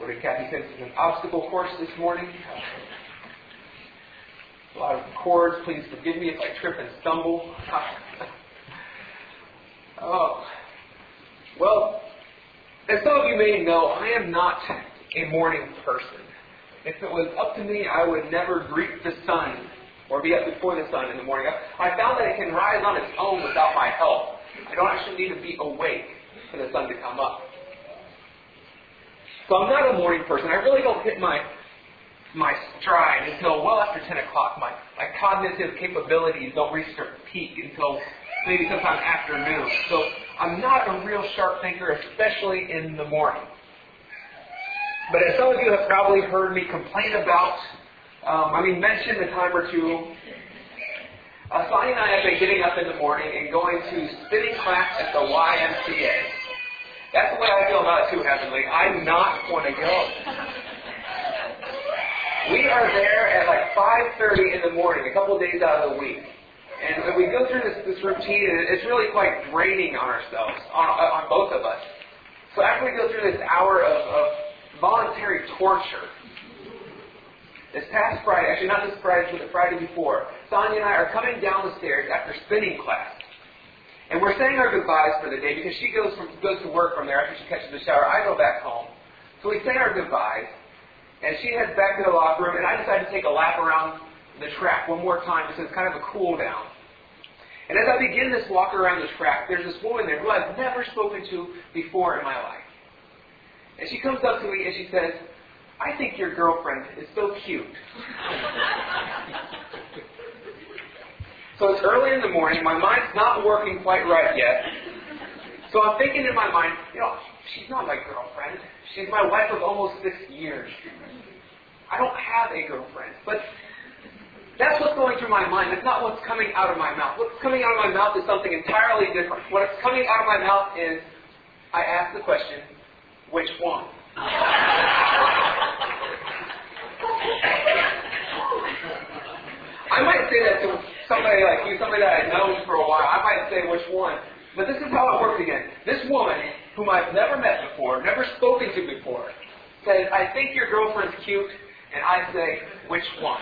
What did Kathy say? It's an obstacle course this morning. A lot of chords. Please forgive me if I trip and stumble. Oh. Well, as some of you may know, I am not a morning person. If it was up to me, I would never greet the sun or be up before the sun in the morning. I found that it can rise on its own without my help. I don't actually need to be awake for the sun to come up. So I'm not a morning person. I really don't hit my stride until well after 10 o'clock. My cognitive capabilities don't reach their peak until maybe sometime afternoon. So I'm not a real sharp thinker, especially in the morning. But as some of you have probably heard me complain about, mention a time or two, Sonny and I have been getting up in the morning and going to spinning class at the YMCA. That's the way I feel about it too, Heavenly. I not want to go. We are there at like 5:30 in the morning, a couple of days out of the week. And we go through this routine, and it's really quite draining on ourselves, on both of us. So after we go through this hour of voluntary torture, this past Friday, actually not this Friday, but the Friday before, Sonia and I are coming down the stairs after spinning class. And we're saying our goodbyes for the day because she goes to work from there after she catches the shower. I go back home. So we say our goodbyes, and she heads back to the locker room, and I decide to take a lap around the track one more time just as kind of a cool down. And as I begin this walk around the track, there's this woman there who I've never spoken to before in my life. And she comes up to me and she says, "I think your girlfriend is so cute." So it's early in the morning. My mind's not working quite right yet. So I'm thinking in my mind, she's not my girlfriend. She's my wife of almost 6 years. I don't have a girlfriend. But that's what's going through my mind. It's not what's coming out of my mouth. What's coming out of my mouth is something entirely different. What's coming out of my mouth is, I ask the question, which one? I might say that to somebody like you, somebody that I've known for a while. I might say which one. But this is how it works again. This woman, whom I've never met before, never spoken to before, says, "I think your girlfriend's cute," and I say, "Which one?"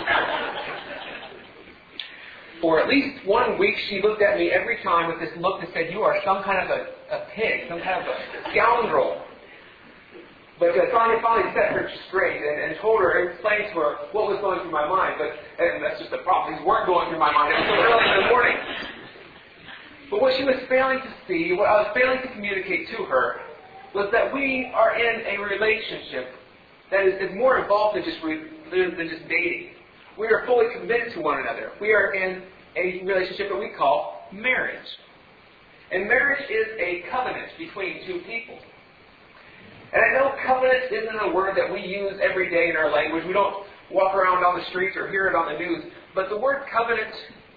For at least 1 week, she looked at me every time with this look that said, "You are some kind of a pig, some kind of a scoundrel." But Sonia finally set her straight and told her and explained to her what was going through my mind. And that's just the problem. These weren't going through my mind. It was so early in the morning. But what she was failing to see, what I was failing to communicate to her, was that we are in a relationship that is more involved than just dating. We are fully committed to one another. We are in a relationship that we call marriage. And marriage is a covenant between two people. And I know covenant isn't a word that we use every day in our language. We don't walk around on the streets or hear it on the news. But the word covenant,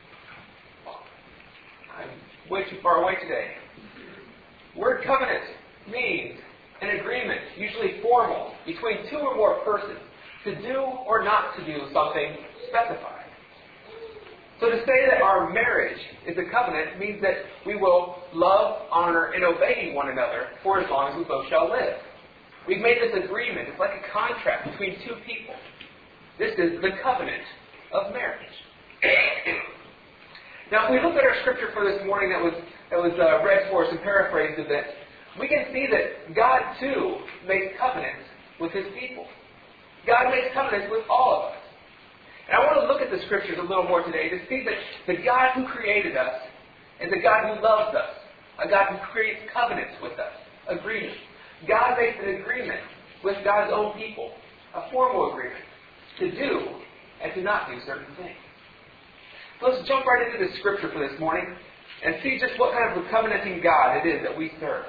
I'm way too far away today. Word covenant means an agreement, usually formal, between two or more persons to do or not to do something specified. So to say that our marriage is a covenant means that we will love, honor, and obey one another for as long as we both shall live. We've made this agreement. It's like a contract between two people. This is the covenant of marriage. Now, if we look at our scripture for this morning that was read for us and paraphrased a bit, we can see that God, too, makes covenants with His people. God makes covenants with all of us. And I want to look at the scriptures a little more today to see that the God who created us is a God who loves us, a God who creates covenants with us, agreements. God makes an agreement with God's own people, a formal agreement, to do and to not do certain things. So let's jump right into the scripture for this morning and see just what kind of a covenanting God it is that we serve.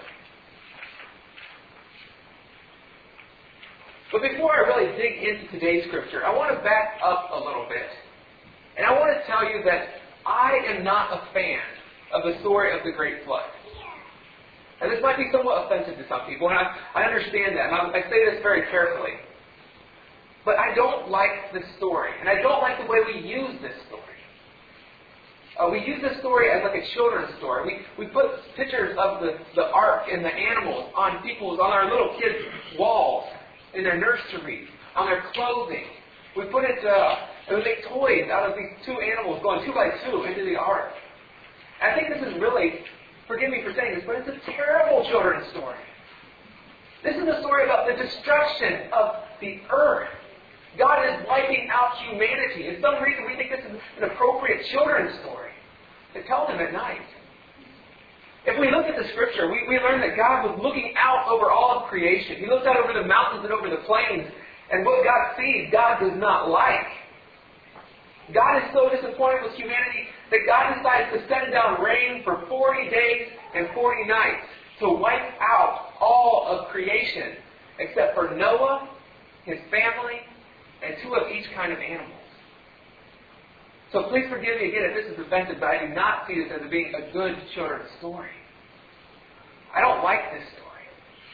But before I really dig into today's scripture, I want to back up a little bit. And I want to tell you that I am not a fan of the story of the Great Flood. And this might be somewhat offensive to some people, and I understand that, and I say this very carefully. But I don't like this story, and I don't like the way we use this story. We use this story as like a children's story. We put pictures of the ark and the animals on our little kids' walls. in their nurseries, on their clothing. We put it, we make toys out of these two animals going 2 by 2 into the ark. And I think this is really, forgive me for saying this, but it's a terrible children's story. This is a story about the destruction of the earth. God is wiping out humanity. In some reason, we think this is an appropriate children's story to tell them at night. If we look at the Scripture, we learn that God was looking out over all of creation. He looks out over the mountains and over the plains, and what God sees, God does not like. God is so disappointed with humanity that God decides to send down rain for 40 days and 40 nights to wipe out all of creation, except for Noah, his family, and 2 of each kind of animals. So please forgive me again if this is offensive, but I do not see this as being a good children's story. I don't like this story.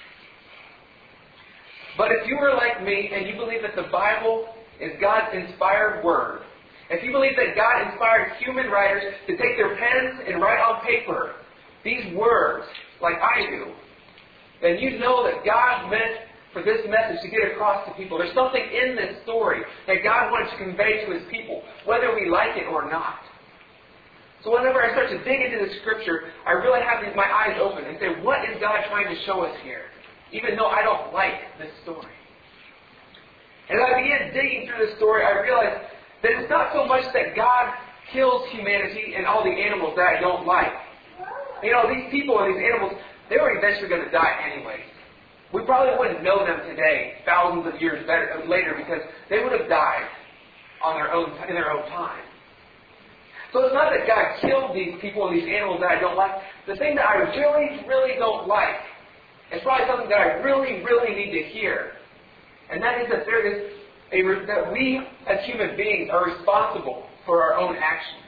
But if you were like me and you believe that the Bible is God's inspired word, if you believe that God inspired human writers to take their pens and write on paper these words like I do, then you know that God meant for this message to get across to people. There's something in this story that God wanted to convey to His people, whether we like it or not. So whenever I start to dig into the Scripture, I really have my eyes open and say, what is God trying to show us here? Even though I don't like this story. And as I began digging through this story, I realized that it's not so much that God kills humanity and all the animals that I don't like. You know, these people and these animals, they were eventually going to die anyway. We probably wouldn't know them today, thousands of years later, because they would have died on their own in their own time. So it's not that God killed these people and these animals that I don't like. The thing that I really, really don't like is probably something that I really, really need to hear. And that is that that we as human beings are responsible for our own actions.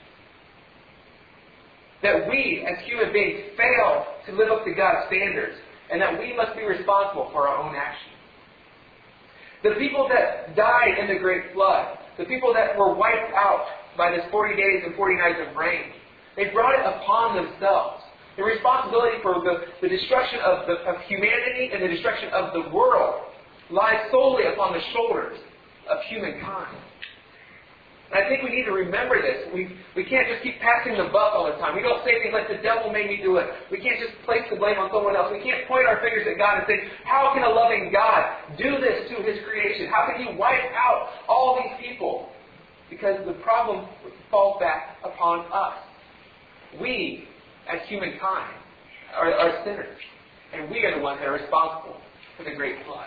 That we as human beings fail to live up to God's standards. And that we must be responsible for our own actions. The people that died in the great flood, the people that were wiped out by this 40 days and 40 nights of rain, they brought it upon themselves. The responsibility for the destruction of humanity and the destruction of the world lies solely upon the shoulders of humankind. And I think we need to remember this. We can't just keep passing the buck all the time. We don't say things like, the devil made me do it. We can't just place the blame on someone else. We can't point our fingers at God and say, how can a loving God do this to His creation? How can He wipe out all these people? Because the problem falls back upon us. We, as humankind, are sinners. And we are the ones that are responsible for the great flood.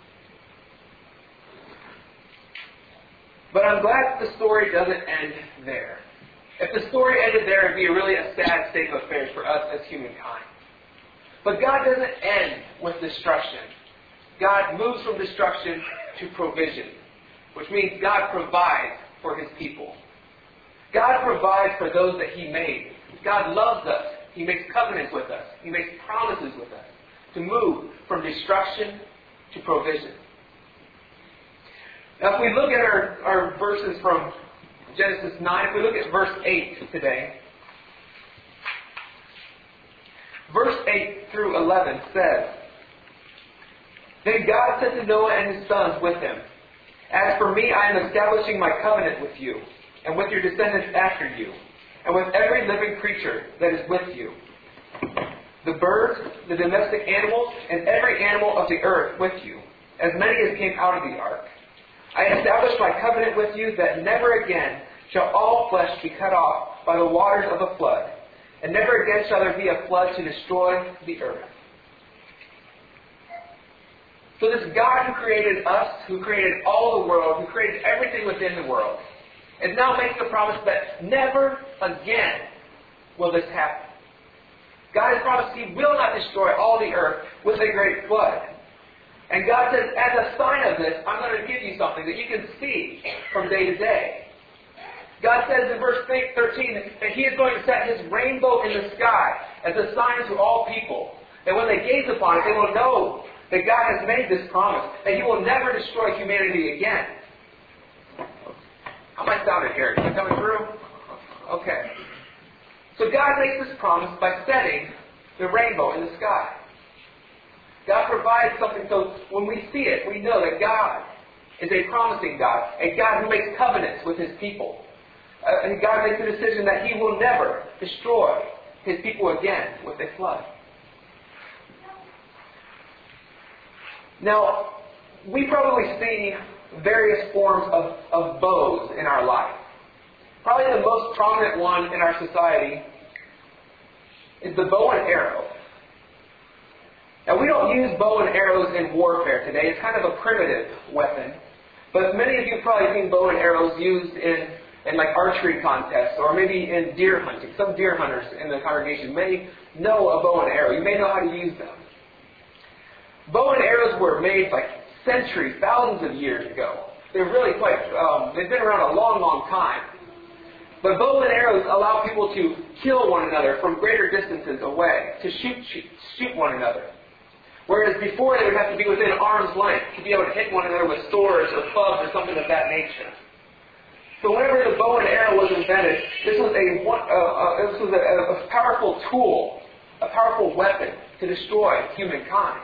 But I'm glad the story doesn't end there. If the story ended there, it would be really a sad state of affairs for us as humankind. But God doesn't end with destruction. God moves from destruction to provision, which means God provides for His people. God provides for those that He made. God loves us. He makes covenants with us. He makes promises with us to move from destruction to provision. Now, if we look at our verses from Genesis 9, if we look at verse 8 today, verse 8 through 11 says, Then God said to Noah and his sons with him, As for me, I am establishing my covenant with you, and with your descendants after you, and with every living creature that is with you, the birds, the domestic animals, and every animal of the earth with you, as many as came out of the ark. I establish my covenant with you that never again shall all flesh be cut off by the waters of a flood, and never again shall there be a flood to destroy the earth. So this God who created us, who created all the world, who created everything within the world, is now making a promise that never again will this happen. God has promised He will not destroy all the earth with a great flood. And God says, as a sign of this, I'm going to give you something that you can see from day to day. God says in verse 13 that He is going to set His rainbow in the sky as a sign to all people. That when they gaze upon it, they will know that God has made this promise, that He will never destroy humanity again. How am I sounding here? Is it coming through? Okay. So God makes this promise by setting the rainbow in the sky. God provides something so when we see it, we know that God is a promising God, a God who makes covenants with His people. And God makes a decision that He will never destroy His people again with a flood. Now, we probably see various forms of bows in our life. Probably the most prominent one in our society is the bow and arrow. Now, we don't use bow and arrows in warfare today. It's kind of a primitive weapon. But many of you have probably seen bow and arrows used in like archery contests or maybe in deer hunting. Some deer hunters in the congregation may know a bow and arrow. You may know how to use them. Bow and arrows were made like centuries, thousands of years ago. They're really quite, they've been around a long, long time. But bow and arrows allow people to kill one another from greater distances away, to shoot one another. Whereas before they would have to be within arm's length to be able to hit one another with swords or clubs or something of that nature. So whenever the bow and arrow was invented, this was a powerful tool, a powerful weapon to destroy humankind.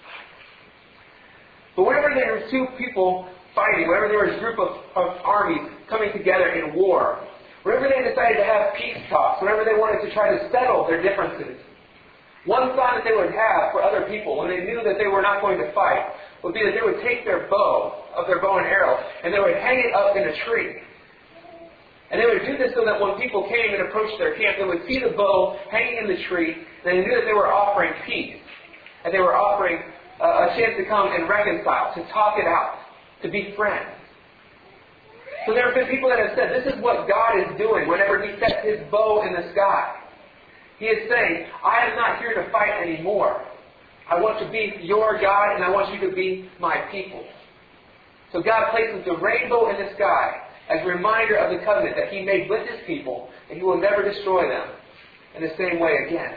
But whenever there were two people fighting, whenever there was a group of armies coming together in war, whenever they decided to have peace talks, whenever they wanted to try to settle their differences, one sign that they would have for other people when they knew that they were not going to fight would be that they would take their bow and arrow and they would hang it up in a tree. And they would do this so that when people came and approached their camp, they would see the bow hanging in the tree, and they knew that they were offering peace. And they were offering a chance to come and reconcile, to talk it out, to be friends. So there have been people that have said, this is what God is doing whenever He sets His bow in the sky. He is saying, I am not here to fight anymore. I want to be your God, and I want you to be my people. So God places the rainbow in the sky as a reminder of the covenant that He made with His people, and He will never destroy them in the same way again.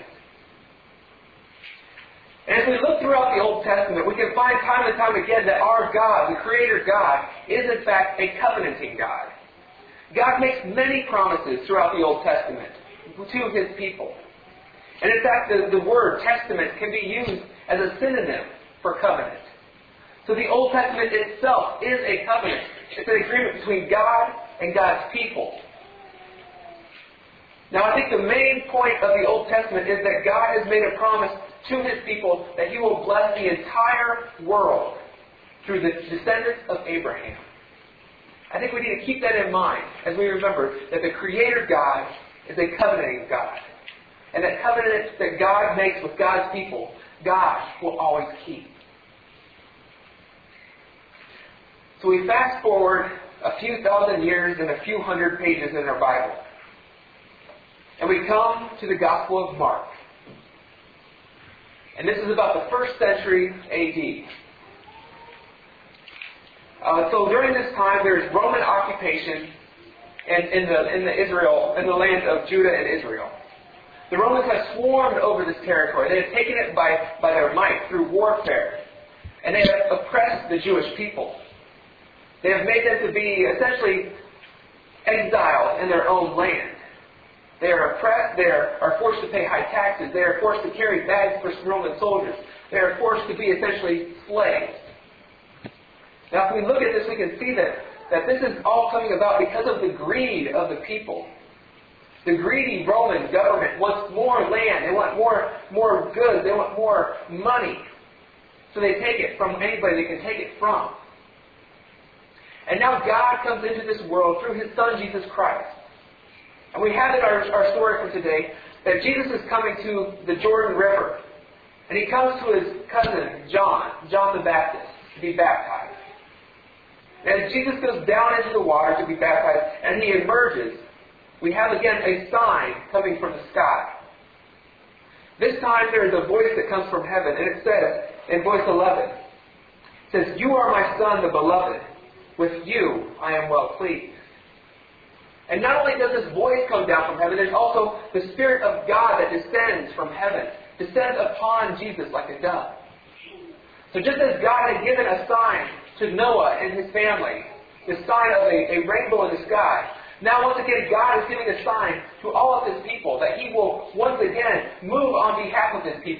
And as we look throughout the Old Testament, we can find time and time again that our God, the Creator God, is in fact a covenanting God. God makes many promises throughout the Old Testament to His people. And in fact, the word testament can be used as a synonym for covenant. So the Old Testament itself is a covenant. It's an agreement between God and God's people. Now, I think the main point of the Old Testament is that God has made a promise to His people that He will bless the entire world through the descendants of Abraham. I think we need to keep that in mind as we remember that the Creator God is a covenanting God. And that covenant that God makes with God's people, God will always keep. So we fast forward a few thousand years and a few hundred pages in our Bible. And we come to the Gospel of Mark. And this is about the 1st century A.D. So during this time, there's Roman occupation in the land of Judah and Israel. The Romans have swarmed over this territory. They have taken it by their might through warfare. And they have oppressed the Jewish people. They have made them to be essentially exiled in their own land. They are oppressed. They are forced to pay high taxes. They are forced to carry bags for Roman soldiers. They are forced to be essentially slaves. Now, if we look at this, we can see that this is all coming about because of the greed of the people. The greedy Roman government wants more land. They want more goods. They want more money. So they take it from anybody they can take it from. And now God comes into this world through His Son, Jesus Christ. And we have in our story for today that Jesus is coming to the Jordan River. And He comes to His cousin, John the Baptist, to be baptized. And as Jesus goes down into the water to be baptized, and He emerges, we have again a sign coming from the sky. This time there is a voice that comes from heaven, and it says, in verse 11, it says, "You are my Son, the beloved. With you I am well pleased." And not only does this voice come down from heaven, there's also the Spirit of God that descends from heaven, descends upon Jesus like a dove. So just as God had given a sign to Noah and his family, the sign of a rainbow in the sky, now once again God is giving a sign to all of His people that He will once again move on behalf of His people,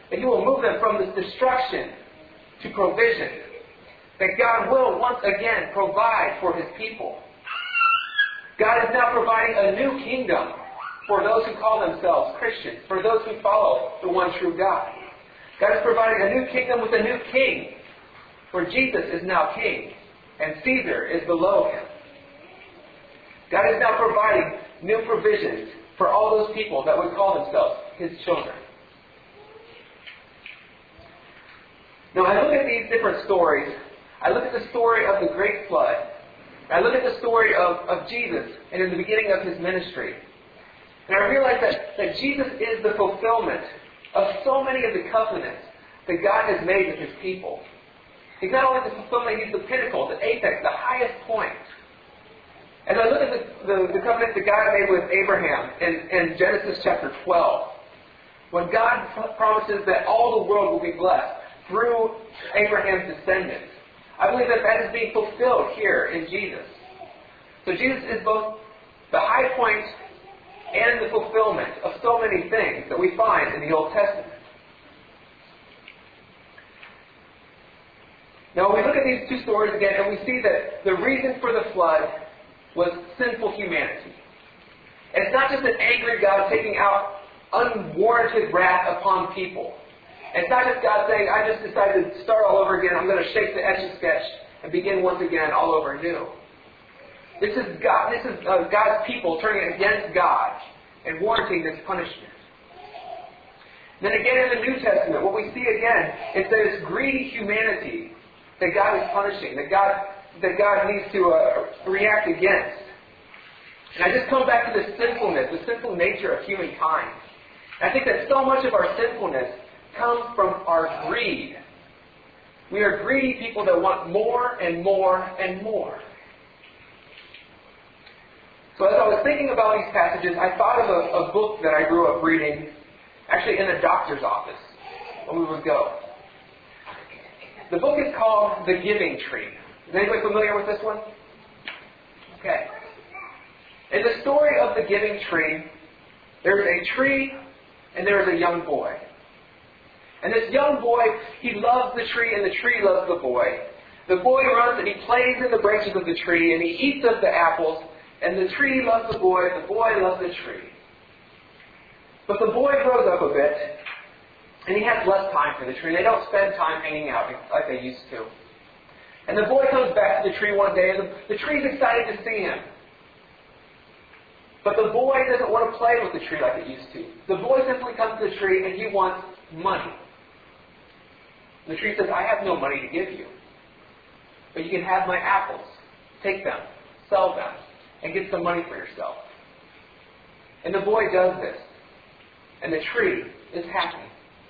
that He will move them from this destruction to provision. That God will once again provide for His people. God is now providing a new kingdom for those who call themselves Christians, for those who follow the one true God. God is providing a new kingdom with a new king, for Jesus is now king, and Caesar is below him. God is now providing new provisions for all those people that would call themselves His children. Now, I look at these different stories. I look at the story of the great flood. I look at the story of Jesus and in the beginning of His ministry. And I realize that Jesus is the fulfillment of so many of the covenants that God has made with His people. He's not only the fulfillment, He's the pinnacle, the apex, the highest point. As I look at the covenant that God made with Abraham in Genesis chapter 12, when God promises that all the world will be blessed through Abraham's descendants, I believe that is being fulfilled here in Jesus. So Jesus is both the high point and the fulfillment of so many things that we find in the Old Testament. Now, we look at these two stories again, and we see that the reason for the flood was sinful humanity. And it's not just an angry God taking out unwarranted wrath upon people. And it's not just God saying, I just decided to start all over again. I'm going to shake the Etch-a-Sketch and begin once again all over anew. This is God's people turning against God and warranting this punishment. Then again in the New Testament, what we see again is that it's greedy humanity that God is punishing, that God needs to react against. And I just come back to the sinful nature of humankind. And I think that so much of our sinfulness comes from our greed. We are greedy people that want more and more and more. So as I was thinking about these passages, I thought of a book that I grew up reading, actually in a doctor's office, when we would go. The book is called The Giving Tree. Is anybody familiar with this one? Okay. In the story of The Giving Tree, there's a tree and there's a young boy. And this young boy, he loves the tree and the tree loves the boy. The boy runs and he plays in the branches of the tree and he eats of the apples. And the tree loves the boy loves the tree. But the boy grows up a bit, and he has less time for the tree. They don't spend time hanging out like they used to. And the boy comes back to the tree one day, and the tree's excited to see him. But the boy doesn't want to play with the tree like it used to. The boy simply comes to the tree, and he wants money. And the tree says, I have no money to give you. But you can have my apples. Take them. Sell them. And get some money for yourself. And the boy does this. And the tree is happy.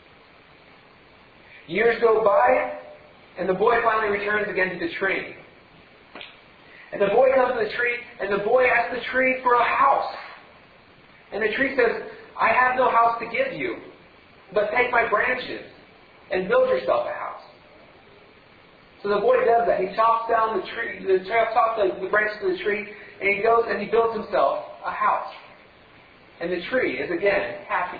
Years go by, and the boy finally returns again to the tree. And the boy comes to the tree, and the boy asks the tree for a house. And the tree says, I have no house to give you, but take my branches and build yourself a house. So the boy does that. He chops down the branches of the tree, and he goes and he builds himself a house. And the tree is again happy.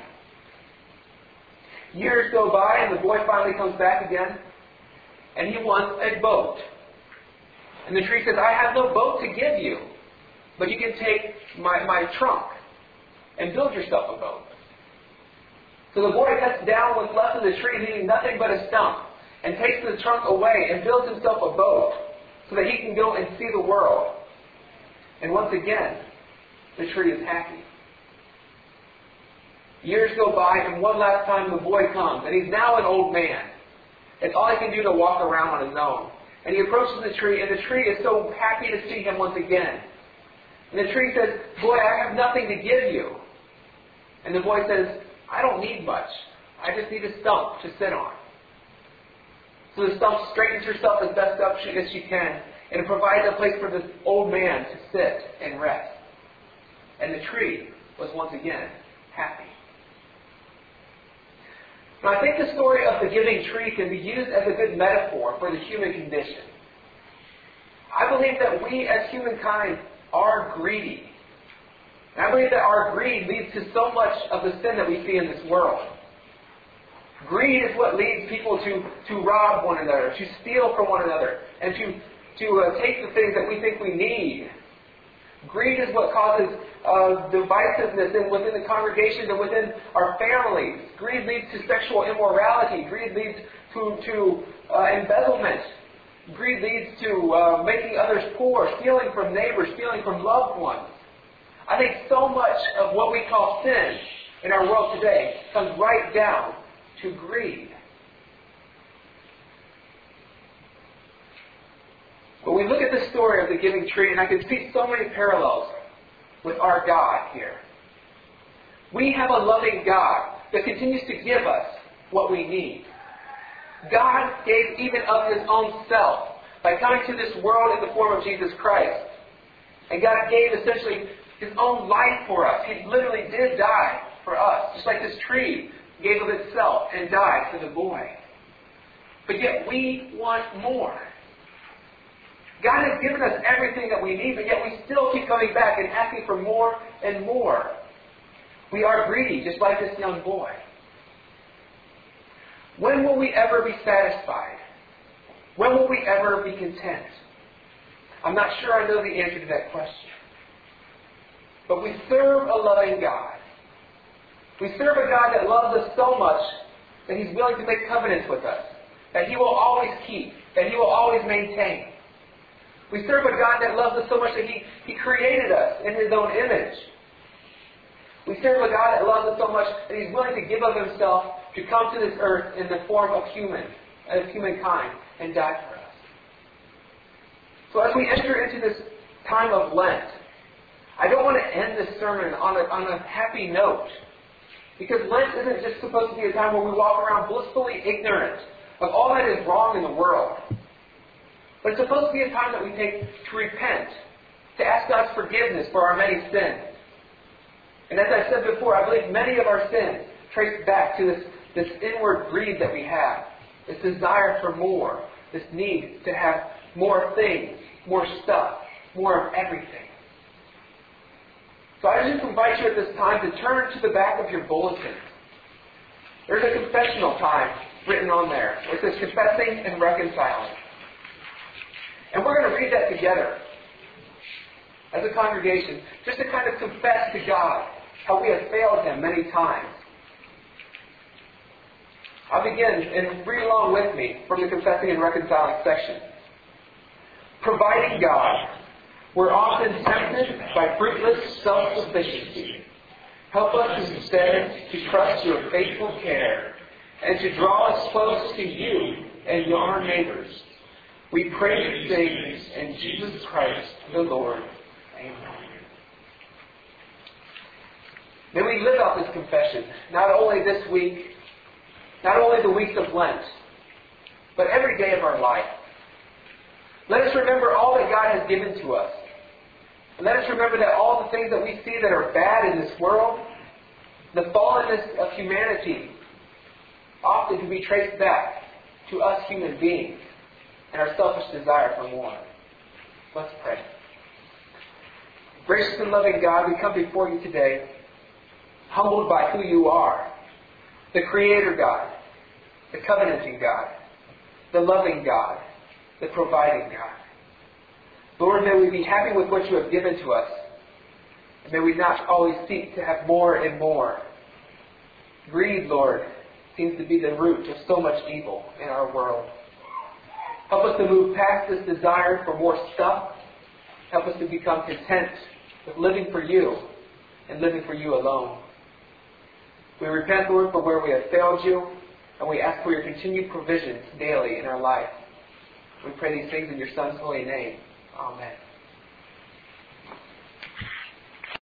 Years go by and the boy finally comes back again. And he wants a boat. And the tree says, I have no boat to give you. But you can take my trunk and build yourself a boat. So the boy cuts down what's left of the tree, leaving nothing but a stump. And takes the trunk away and builds himself a boat so that he can go and see the world. And once again, the tree is happy. Years go by, and one last time the boy comes, and he's now an old man. It's all he can do to walk around on his own. And he approaches the tree, and the tree is so happy to see him once again. And the tree says, boy, I have nothing to give you. And the boy says, I don't need much. I just need a stump to sit on. So the stump straightens herself as best up as she can, and it provides a place for this old man to sit and rest. And the tree was once again happy. Now, I think the story of the giving tree can be used as a good metaphor for the human condition. I believe that we as humankind are greedy. And I believe that our greed leads to so much of the sin that we see in this world. Greed is what leads people to rob one another, to steal from one another, and to take the things that we think we need. Greed is what causes divisiveness within the congregation and within our families. Greed leads to sexual immorality. Greed leads to embezzlement. Greed leads to making others poor, stealing from neighbors, stealing from loved ones. I think so much of what we call sin in our world today comes right down to greed. But we look at the story of the giving tree, and I can see so many parallels with our God here. We have a loving God that continues to give us what we need. God gave even of His own self by coming to this world in the form of Jesus Christ. And God gave essentially His own life for us. He literally did die for us, just like this tree gave of itself and died for the boy. But yet we want more. God has given us everything that we need, but yet we still keep coming back and asking for more and more. We are greedy, just like this young boy. When will we ever be satisfied? When will we ever be content? I'm not sure I know the answer to that question. But we serve a loving God. We serve a God that loves us so much that He's willing to make covenants with us, that He will always keep, that He will always maintain. We serve a God that loves us so much that He created us in His own image. We serve a God that loves us so much that He's willing to give of Himself to come to this earth in the form of humankind, and die for us. So as we enter into this time of Lent, I don't want to end this sermon on a happy note. Because Lent isn't just supposed to be a time where we walk around blissfully ignorant of all that is wrong in the world. But it's supposed to be a time that we take to repent, to ask God's forgiveness for our many sins. And as I said before, I believe many of our sins trace back to this inward greed that we have, this desire for more, this need to have more things, more stuff, more of everything. So I just invite you at this time to turn to the back of your bulletin. There's a confessional time written on there. It says confessing and reconciling. And we're going to read that together as a congregation, just to kind of confess to God how we have failed Him many times. I'll begin, and read along with me from the confessing and reconciling section. Providing God, we're often tempted by fruitless self-sufficiency. Help us instead to trust Your faithful care and to draw us close to You and our neighbors. We pray these things in Jesus Christ the Lord. Amen. May we live out this confession, not only this week, not only the weeks of Lent, but every day of our life. Let us remember all that God has given to us. And let us remember that all the things that we see that are bad in this world, the fallenness of humanity, often can be traced back to us human beings and our selfish desire for more. Let's pray. Gracious and loving God, we come before You today, humbled by who You are, the Creator God, the covenanting God, the loving God, the providing God. Lord, may we be happy with what You have given to us. And may we not always seek to have more and more. Greed, Lord, seems to be the root of so much evil in our world. Help us to move past this desire for more stuff. Help us to become content with living for You and living for You alone. We repent, Lord, for where we have failed You, and we ask for Your continued provisions daily in our life. We pray these things in Your Son's holy name. Amen.